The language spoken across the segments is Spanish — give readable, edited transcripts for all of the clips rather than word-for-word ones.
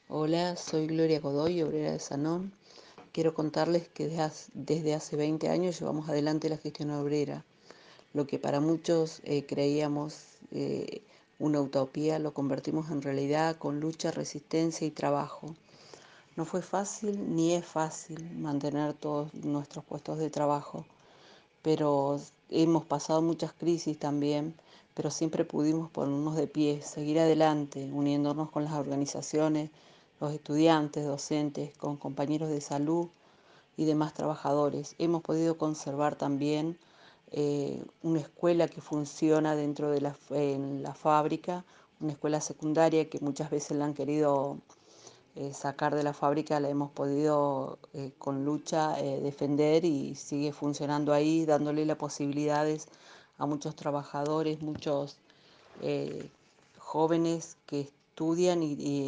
Hola, soy Gloria Godoy, obrera de Sanón. Quiero contarles que desde hace 20 años llevamos adelante la gestión obrera. Lo que para muchos creíamos una utopía, lo convertimos en realidad con lucha, resistencia y trabajo. No fue fácil ni es fácil mantener todos nuestros puestos de trabajo, pero hemos pasado muchas crisis también, pero siempre pudimos ponernos de pie, seguir adelante, uniéndonos con las organizaciones, los estudiantes, docentes, con compañeros de salud y demás trabajadores. Hemos podido conservar también una escuela que funciona dentro de en la fábrica, una escuela secundaria que muchas veces la han querido sacar de la fábrica, la hemos podido con lucha defender y sigue funcionando ahí, dándole las posibilidades a muchos trabajadores, muchos eh, jóvenes que estudian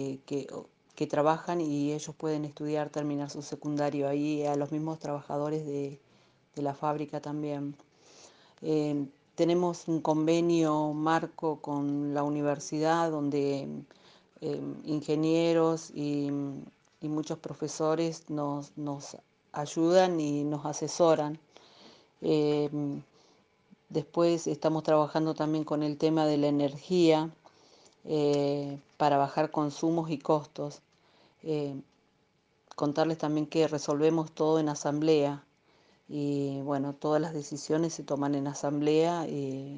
que trabajan y ellos pueden estudiar, terminar su secundario ahí, a los mismos trabajadores de la fábrica también. Tenemos un convenio marco con la universidad donde ingenieros y muchos profesores nos ayudan y nos asesoran. Eh, Después estamos trabajando también con el tema de la energía para bajar consumos y costos. Eh, Contarles también que resolvemos todo en asamblea y bueno, todas las decisiones se toman en asamblea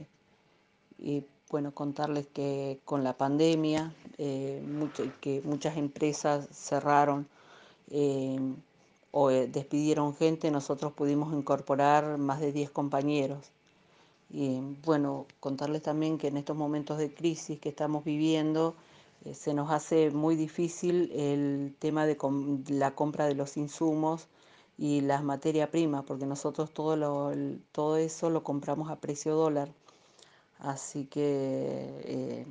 y bueno, contarles que con la pandemia, que muchas empresas cerraron eh, o despidieron gente, nosotros pudimos incorporar más de 10 compañeros. Y bueno, contarles también que en estos momentos de crisis que estamos viviendo, se nos hace muy difícil el tema de la compra de los insumos y las materias primas, porque nosotros todo eso lo compramos a precio dólar. Así que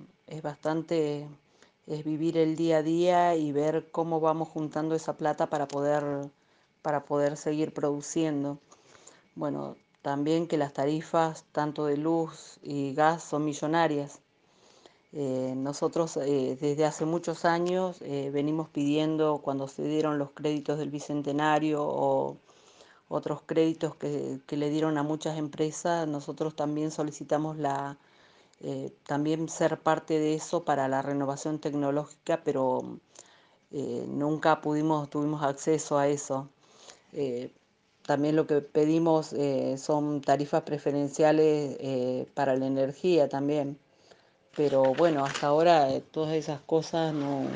es vivir el día a día y ver cómo vamos juntando esa plata para poder seguir produciendo. Bueno, también que las tarifas tanto de luz y gas son millonarias. Nosotros desde hace muchos años venimos pidiendo cuando se dieron los créditos del Bicentenario o otros créditos que le dieron a muchas empresas, nosotros también solicitamos también ser parte de eso para la renovación tecnológica, pero nunca tuvimos acceso a eso. Eh, También lo que pedimos son tarifas preferenciales para la energía también. Pero bueno, hasta ahora todas esas cosas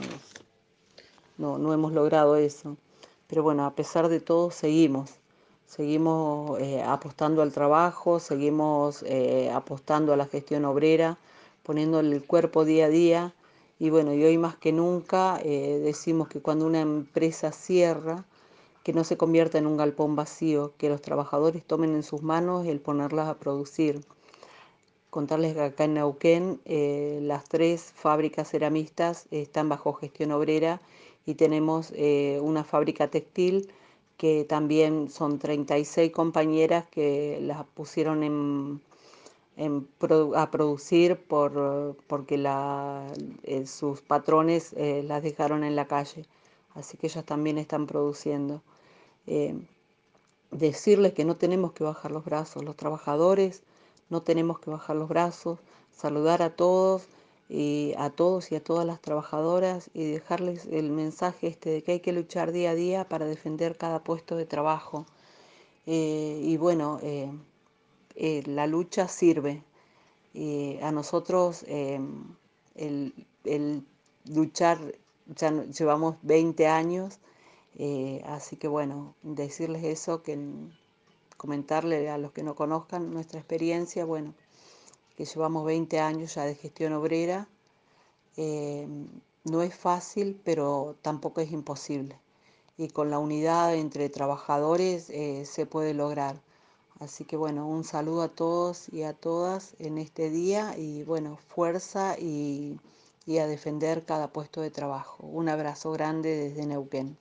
no hemos logrado eso. Pero bueno, a pesar de todo seguimos apostando al trabajo, seguimos apostando a la gestión obrera, poniéndole el cuerpo día a día. Y bueno, y hoy más que nunca decimos que cuando una empresa cierra, que no se convierta en un galpón vacío, que los trabajadores tomen en sus manos el ponerlas a producir. Contarles que acá en Neuquén las 3 fábricas ceramistas están bajo gestión obrera y tenemos una fábrica textil que también son 36 compañeras que las pusieron a producir porque sus patrones las dejaron en la calle. Así que ellas también están produciendo. Eh, Decirles que no tenemos que bajar los brazos, los trabajadores no tenemos que bajar los brazos, saludar a todos y a todas las trabajadoras y dejarles el mensaje este de que hay que luchar día a día para defender cada puesto de trabajo. Y bueno, la lucha sirve. A nosotros el luchar, ya llevamos 20 años, así que bueno, decirles eso, comentarle a los que no conozcan nuestra experiencia, bueno, que llevamos 20 años ya de gestión obrera. eh, no es fácil, pero tampoco es imposible. Y con la unidad entre trabajadores se puede lograr. Así que bueno, un saludo a todos y a todas en este día y bueno, fuerza y a defender cada puesto de trabajo. Un abrazo grande desde Neuquén.